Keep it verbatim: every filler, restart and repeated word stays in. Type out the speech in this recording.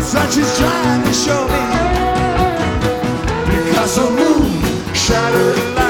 That's what she's trying to show me. Because the moon shattered light.